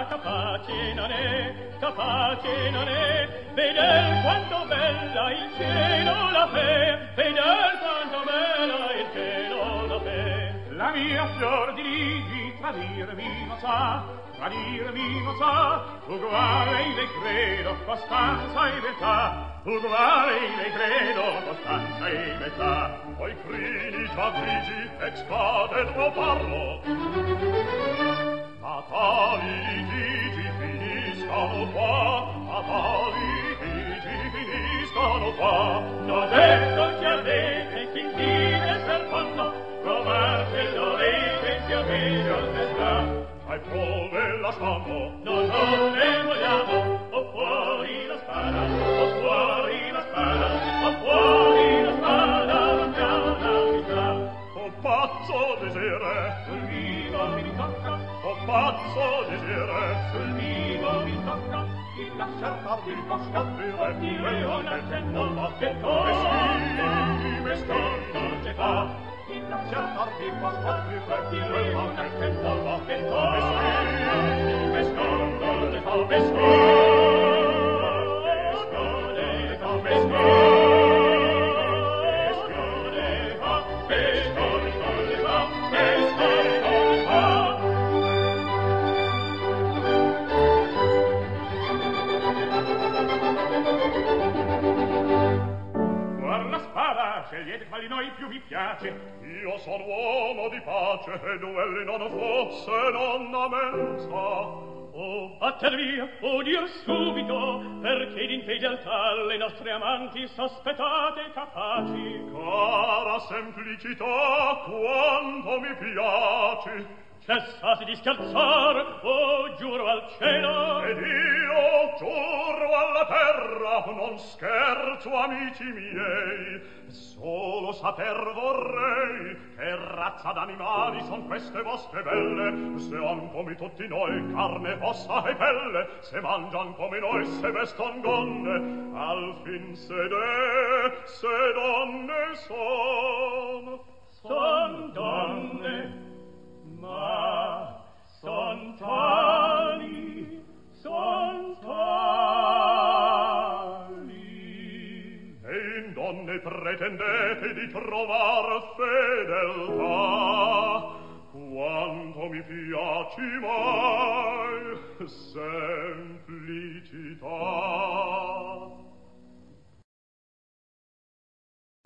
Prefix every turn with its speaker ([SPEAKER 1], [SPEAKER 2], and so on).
[SPEAKER 1] capace non è, veder quanto bella il cielo la fe, veder quanto bella il cielo la fe.
[SPEAKER 2] La mia fior di ligi tradirmi non sa, uguale le credo, costanza e beltà, uguale le credo, costanza e beltà. Poi crini già grigi, excade tuo parlo, ma tali litigi finiscano qua,
[SPEAKER 1] Non detto che avete chi vive per fondo, com'anche lo rete che avete al
[SPEAKER 2] ai prove la stanno,
[SPEAKER 1] non ne vogliamo, o fuori la spada, o fuori la spada, o fuori la spada, non c'è la vita.
[SPEAKER 2] O pazzo desire,
[SPEAKER 1] sul vivo mi tocca,
[SPEAKER 2] o pazzo desire,
[SPEAKER 1] sul vivo mi tocca, il lasciar farmi il posto, io non accendo ma che cosa,
[SPEAKER 2] meschino
[SPEAKER 1] ci fa. Il lasciar farmi il posto, io non accendo ma che cosa,
[SPEAKER 2] mescondo le fa, scegliete quali noi più vi piace. Io sono uomo di pace e duelli non fosse non a mensa.
[SPEAKER 1] O batter via, o dir subito, perché d'infedeltà le nostre amanti sospettate capaci.
[SPEAKER 2] Cara semplicità, quanto mi piaci.
[SPEAKER 1] Cessate di scherzar, o giuro al cielo.
[SPEAKER 2] Ed io giuro alla terra, non scherzo, amici miei. Solo saper vorrei che razza d'animali son queste vostre belle, se han come tutti noi carne, ossa e pelle, se mangian come noi, se veston gonne, al fin se donne
[SPEAKER 1] son donne, ma son tali,
[SPEAKER 2] e in donne pretendete di trovar fedeltà. Quanto mi piaci mai semplicità.